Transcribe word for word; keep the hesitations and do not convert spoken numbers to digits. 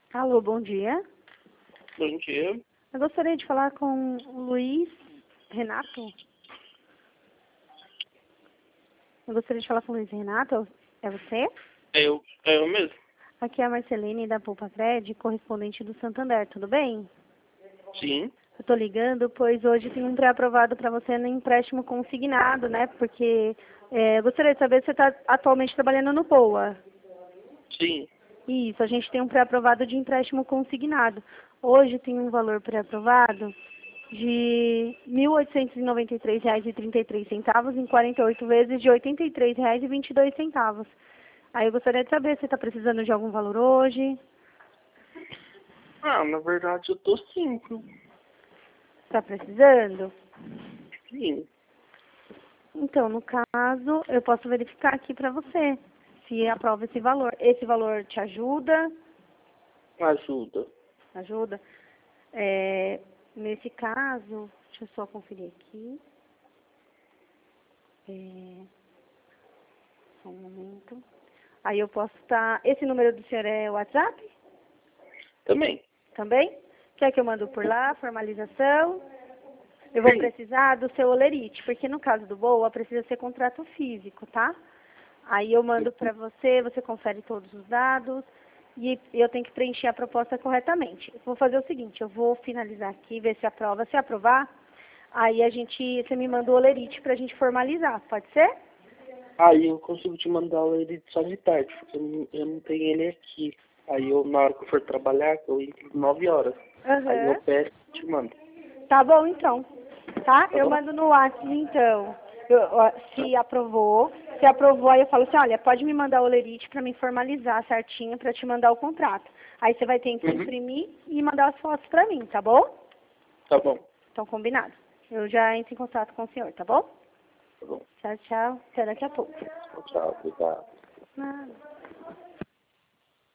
Alô, bom dia. Bom dia. Eu gostaria de falar com o Luiz Renato. Eu gostaria de falar com o Luiz Renato. É você? É eu, é eu mesmo? Aqui é a Marceline da Poupa Cred, correspondente do Santander. Tudo bem? Sim. Eu tô ligando, pois hoje tem um pré-aprovado para você no empréstimo consignado, né? Porque é, eu gostaria de saber se você está atualmente trabalhando no Poa. Sim. Isso, a gente tem um pré-aprovado de empréstimo consignado. Hoje tem um valor pré-aprovado de mil oitocentos e noventa e três reais e trinta e três centavos em quarenta e oito vezes de oitenta e três reais e vinte e dois centavos. Aí eu gostaria de saber se você está precisando de algum valor hoje. Ah, na verdade eu tô sim. Está precisando? Sim. Então, no caso, eu posso verificar aqui para você se aprova esse valor. Esse valor te ajuda? Ajuda. Ajuda? É, nesse caso, deixa eu só conferir aqui. É, só um momento. Aí eu posso estar... Esse número do senhor é o WhatsApp? Também. Também? Quer que eu mando por lá, formalização? Eu vou Sim. precisar do seu olerite, porque no caso do BOA precisa ser contrato físico, tá? Aí eu mando para você, você confere todos os dados e eu tenho que preencher a proposta corretamente. Eu vou fazer o seguinte, eu vou finalizar aqui, ver se aprova. Se aprovar, aí a gente, você me manda o olerite para a gente formalizar, pode ser? Aí eu consigo te mandar ele só de tarde, porque eu não, eu não tenho ele aqui. Aí eu, na hora que eu for trabalhar, eu entro nove horas. Aí eu Aham. peço e te mando. Tá bom, então. Tá? Tá Eu bom? mando no WhatsApp, então. Eu, ó, se aprovou, se aprovou, aí eu falo assim, olha, pode me mandar o olerite para me formalizar certinho, para te mandar o contrato. Aí você vai ter que Uhum. imprimir e mandar as fotos para mim, tá bom? Tá bom. Então, combinado. Eu já entro em contato com o senhor, tá bom? Tá bom. Tchau, tchau. Até daqui a pouco. Tchau, obrigado. Nada.